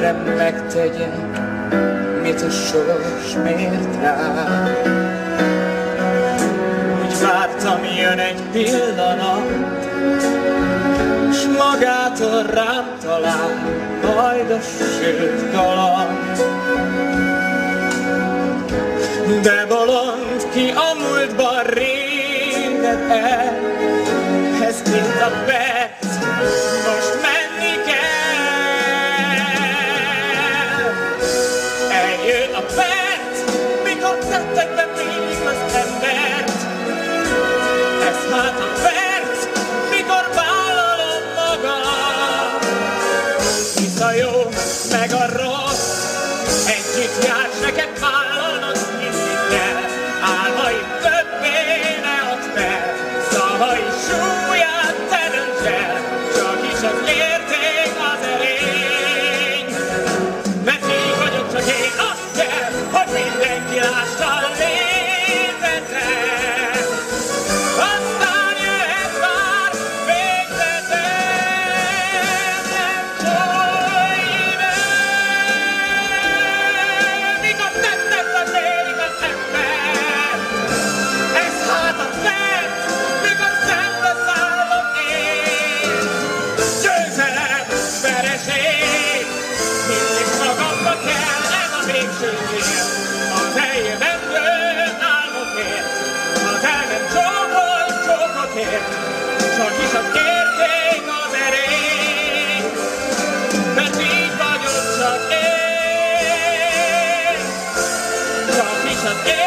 végre megtegyen, mit a sors mért rá. Úgy vártam, jön egy pillanat, s magától rám talál, majd a sült kaland. De bolond, ki a múltban réged el, ez mint a perc, most menni kell. Eljön a perc, mikor tettek be még az embert. Ez hát a perc, mikor vállalom magam. Hisz a jó meg a rossz együtt jár, neked vállalnod mindig kell. Álmaid többé ne add fel, szavai súlyát te dönts el, csak is az érték az erény. Mert így vagyok, csak én azt kell, hogy mindenki lássa a létedre. Aztán jöhet már végtelen, nem csólj ide. Mikor tettek a félig az ember, ez hát a perc, mikor szembeszállok én. Győzelem, vereség, mindig magamba kell, ez a végső cél. Az eljövendő álmokért, az el nem csókolt csókokért, csak is az érték az erény. Mert így vagyok csak én, csak is az